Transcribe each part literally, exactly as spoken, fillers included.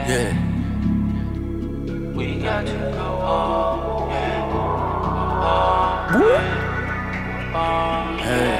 Yeah. We got to go on, yeah. On, yeah. On, Hey.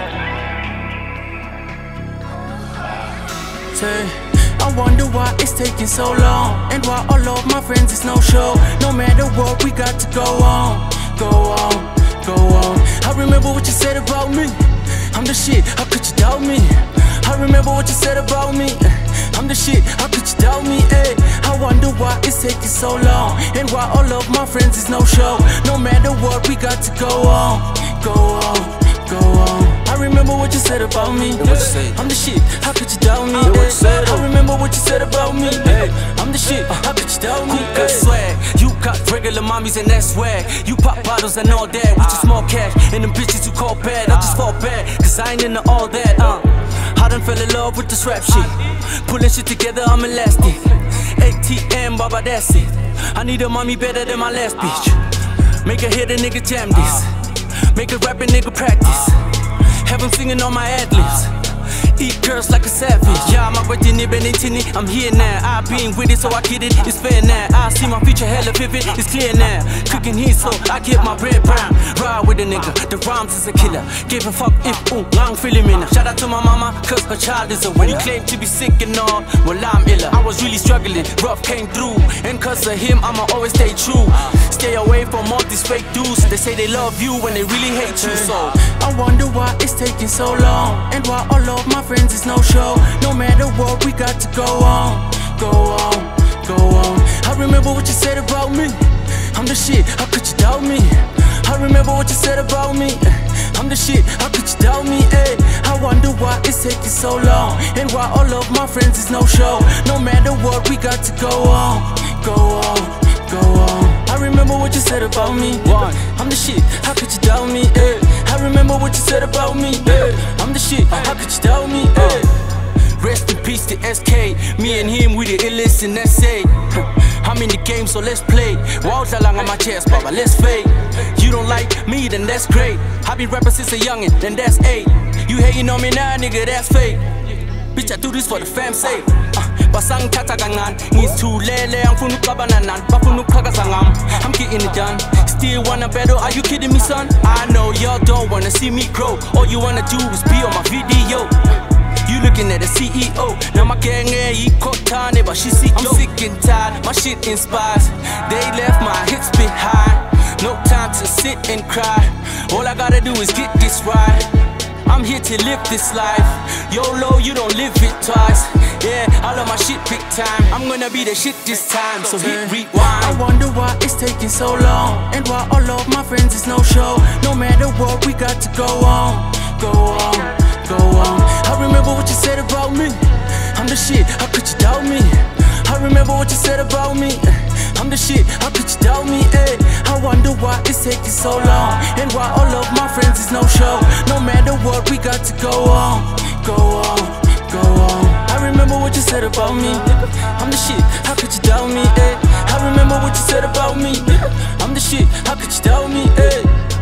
Say, I wonder why it's taking so long, and why all of my friends is no show. No matter what, we got to go on, go on, go on. I remember what you said about me. I'm the shit, how could you doubt me? I remember what you said about me. I'm the shit, how could you doubt me? Ay, I wonder why it's taking so long, and why all of my friends is no show. No matter what, we got to go on, go on, go on. I remember what you said about me. What you say? I'm the shit, how could you doubt me? Yeah, what you said? I remember what you said about me. Hey, I'm the shit, how could you doubt me? Good swag, you got regular mommies and that's swag. You pop bottles and all that with your small cash, and them bitches you call bad. I just fall bad, cause I ain't into all that. Uh, I done fell in love with this rap shit. Pulling shit together, I'm elastic. A T M, baba, that's it. I need a mommy better than my last bitch. Make her hit a nigga jam this. Make a rap a nigga practice. Have him singing on my ad-libs. Eat girls like a savage. Yeah, my birthday I'm here now. I been with it, so I get it. It's fair now. I see my future hella vivid. It's clear now. Cooking heat, so I get my bread brown. Ride with a nigga. The rhymes is a killer. Give a fuck if ooh, I'm feeling me now. Shout out to my mama, cause her child is a winner. He claimed to be sick and all, well I'm iller. I was really struggling, rough came through, and cause of him, I'ma always stay true. Stay away from all these fake dudes. They say they love you when they really hate you. So I wonder why it's taking so long, and why all of my friends is no show. No matter what, we got to go on, go on, go on. I remember what you said about me. I'm the shit, how could you doubt me? I remember what you said about me. I'm the shit, how could you doubt me? Ay, I wonder why it's taking so long, and why all of my friends is no show. No matter what, we got to go on, go on, go on. I remember what you said about me. I'm the shit, how could you doubt me? Ay, I remember what you said about me. Ay, I'm the shit, how could you doubt me? Ay. Rest in peace to S K. Me and him, we the illest in S A. I'm in the game, so let's play. Walls are long on my chest, baba, let's fade. You don't like me, then that's great. I been rapping since a youngin', then that's eight. You hating on me now, nigga, that's fake. Bitch, I do this for the fam's sake. Basang tatagangan, needs to lele, I'm from Nukabananan, Bafunu Kagasangam. I'm getting it done. Still wanna battle, are you kidding me, son? I know y'all don't wanna see me grow. All you wanna do is be on my video. You looking at a C E O. Now my gang ain't tane, but she see. I'm sick and tired, my shit inspires. They left my hits behind. No time to sit and cry. All I gotta do is get this right. I'm here to live this life. YOLO, you don't live it twice. Yeah, I love my shit big time. I'm gonna be the shit this time, so hit rewind. I wonder why it's taking so long, and why all of my friends is no show. No matter what, we got to go on, go on, go on. I remember what you said about me. I'm the shit, how could you doubt me? I remember what you said about me. I'm the shit, how could you doubt me? Ay, I wonder why it's taking so long, and why all of my friends is no show. No matter what, we got to go on, go on, go on. I remember what you said about me. I'm the shit, how could you doubt me? Ay, I remember what you said about me. I'm the shit, how could you doubt me? Ay.